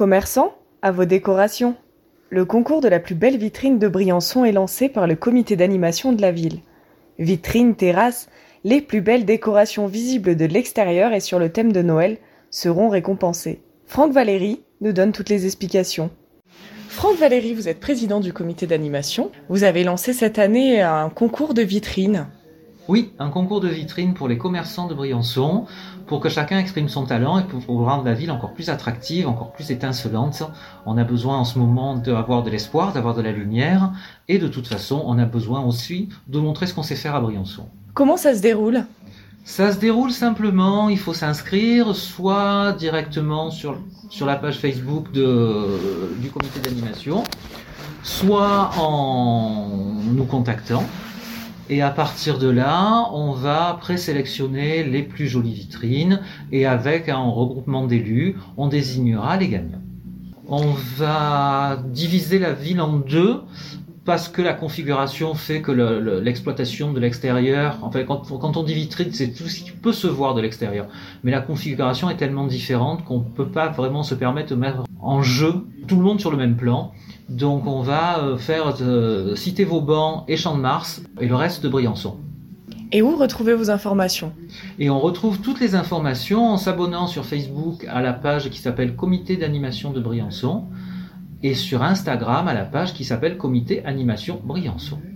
Commerçants, à vos décorations. Le concours de la plus belle vitrine de Briançon est lancé par le comité d'animation de la ville. Vitrines, terrasses, les plus belles décorations visibles de l'extérieur et sur le thème de Noël seront récompensées. Franck Valéry nous donne toutes les explications. Franck Valéry, vous êtes président du comité d'animation. Vous avez lancé cette année un concours de vitrines. Oui, un concours de vitrines pour les commerçants de Briançon, pour que chacun exprime son talent et pour rendre la ville encore plus attractive, encore plus étincelante. On a besoin en ce moment d'avoir de l'espoir, d'avoir de la lumière, et de toute façon, on a besoin aussi de montrer ce qu'on sait faire à Briançon. Comment ça se déroule ? Ça se déroule simplement, il faut s'inscrire, soit directement sur la page Facebook du comité d'animation, soit en nous contactant. Et à partir de là, on va présélectionner les plus jolies vitrines et avec un regroupement d'élus, on désignera les gagnants. On va diviser la ville en deux parce que la configuration fait que l'exploitation de l'extérieur, en fait, quand on dit vitrine, c'est tout ce qui peut se voir de l'extérieur. Mais la configuration est tellement différente qu'on ne peut pas vraiment se permettre de mettre en jeu tout le monde sur le même plan. Donc on va faire Cité Vauban et Champ de Mars et le reste de Briançon. Et où retrouvez vos informations ? Et on retrouve toutes les informations en s'abonnant sur Facebook à la page qui s'appelle Comité d'animation de Briançon et sur Instagram à la page qui s'appelle Comité Animation Briançon.